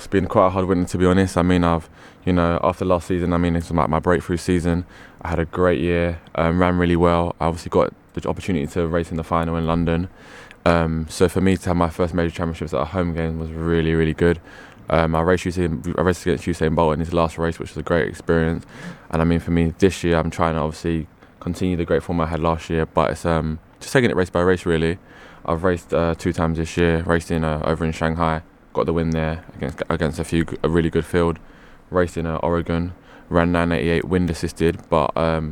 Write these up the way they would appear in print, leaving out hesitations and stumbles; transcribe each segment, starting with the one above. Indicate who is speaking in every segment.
Speaker 1: it's been quite a hard winter, to be honest. I mean, after last season, I mean, it's like my breakthrough season. I had a great year, ran really well. I obviously got the opportunity to race in the final in London. So for me to have my first major championships at a home game was really, really good. I raced against Usain Bolt in his last race, which was a great experience. And I mean, for me this year, I'm trying to obviously continue the great form I had last year, but it's just taking it race by race, really. I've raced 2 times this year, raced over in Shanghai, got the win there against a really good field, raced in Oregon, ran 9:88 wind assisted, but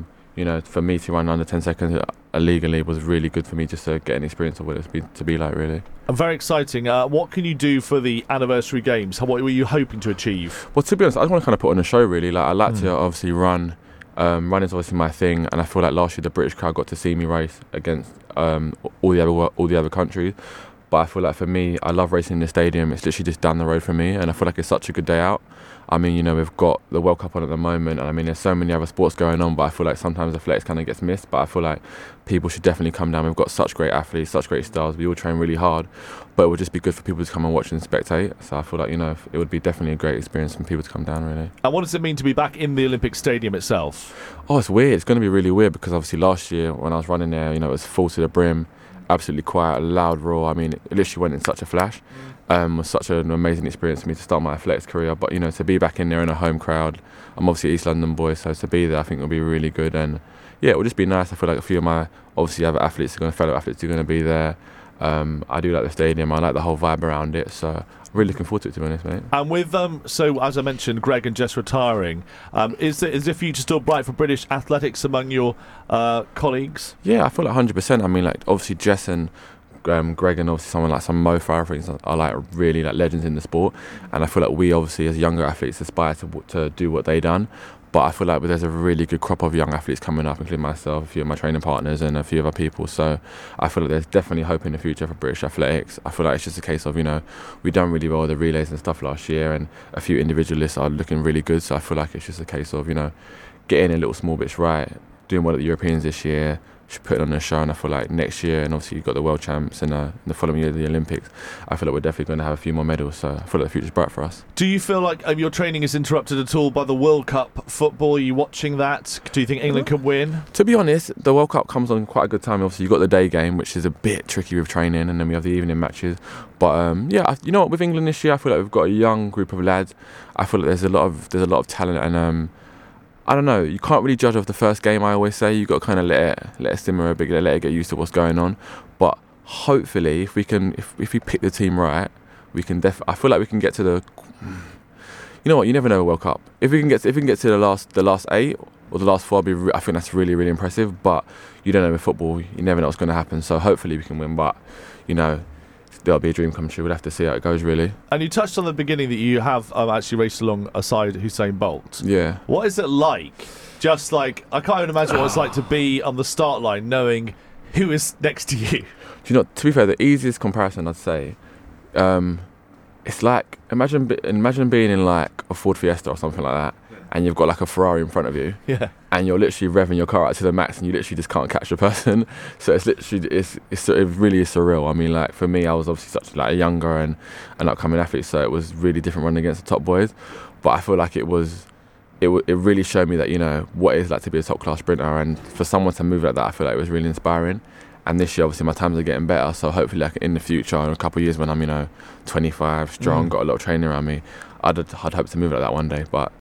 Speaker 1: for me to run under 10 seconds illegally was really good for me, just to get an experience of what it's been to be like, really.
Speaker 2: Very exciting. What can you do for the anniversary games? What were you hoping to achieve?
Speaker 1: Well, to be honest, I just want to kind of put on a show, really. Like, I like to obviously run. Running's obviously my thing, and I feel like last year the British crowd got to see me race against all the other countries. But I feel like for me, I love racing in the stadium. It's literally just down the road from me, and I feel like it's such a good day out. I mean, we've got the World Cup on at the moment, and I mean, there's so many other sports going on, but I feel like sometimes athletics kind of gets missed. But I feel like people should definitely come down. We've got such great athletes, such great stars. We all train really hard, but it would just be good for people to come and watch and spectate. So I feel like, it would be definitely a great experience for people to come down, really.
Speaker 2: And what does it mean to be back in the Olympic Stadium itself?
Speaker 1: Oh, it's weird. It's going to be really weird because obviously last year when I was running there, it was full to the brim. Absolutely quiet, loud roar. I mean, it literally went in such a flash. It was such an amazing experience for me to start my athletics career. But to be back in there in a home crowd, I'm obviously an East London boy, so to be there, I think it'll be really good. And yeah, it will just be nice. I feel like a few of my obviously other fellow athletes are going to be there. I do like the stadium. I like the whole vibe around it. So I'm really looking forward to it, to be honest, mate.
Speaker 2: And with so as I mentioned, Greg and Jess retiring, is the future still bright for British athletics among your colleagues?
Speaker 1: Yeah, I feel like 100%. I mean, like obviously Jess and Greg and obviously someone like some Mo Farah, for instance, are like really like legends in the sport, and I feel like we obviously as younger athletes aspire to do what they done. But I feel like there's a really good crop of young athletes coming up, including myself, a few of my training partners and a few other people. So I feel like there's definitely hope in the future for British athletics. I feel like it's just a case of, we done really well with the relays and stuff last year, and a few individualists are looking really good. So I feel like it's just a case of, getting a little small bits right, doing well at the Europeans this year, putting on a show. And I feel like next year, and obviously you've got the world champs and the following year the Olympics, I feel like we're definitely going to have a few more medals, so I feel like the future's bright for us.
Speaker 2: Do you feel like your training is interrupted at all by the World Cup football? Are you watching that? Do you think England can win?
Speaker 1: To be honest, the World Cup comes on quite a good time. Obviously you've got the day game, which is a bit tricky with training, and then we have the evening matches. But with England this year, I feel like we've got a young group of lads. I feel like there's a lot of talent, and I don't know, you can't really judge off the first game. I always say you've got to kind of let it simmer a bit, let it get used to what's going on. But hopefully, if we pick the team right, we can I feel like we can get to the. You know what? You never know a World Cup. If we can get to the last 8 or the last 4, I think that's really, really impressive. But you don't know with football, you never know what's going to happen. So hopefully we can win. But there'll be a dream come true. We'll have to see how it goes, really.
Speaker 2: And you touched on the beginning that you have actually raced alongside Usain Bolt.
Speaker 1: Yeah.
Speaker 2: What is it like? Just like, I can't even imagine what it's like to be on the start line knowing who is next to you.
Speaker 1: To be fair, the easiest comparison I'd say, it's like, imagine being in like a Ford Fiesta or something like that, and you've got like a Ferrari in front of you, and you're literally revving your car out to the max, and you literally just can't catch the person. So it really is surreal. I mean, like for me, I was obviously such like a younger and an upcoming athlete, so it was really different running against the top boys. But I feel like it really showed me that what it's like to be a top class sprinter, and for someone to move like that, I feel like it was really inspiring. And this year, obviously, my times are getting better, so hopefully, like in the future, in a couple of years when I'm 25, strong, got a lot of training around me, I'd hope to move like that one day. But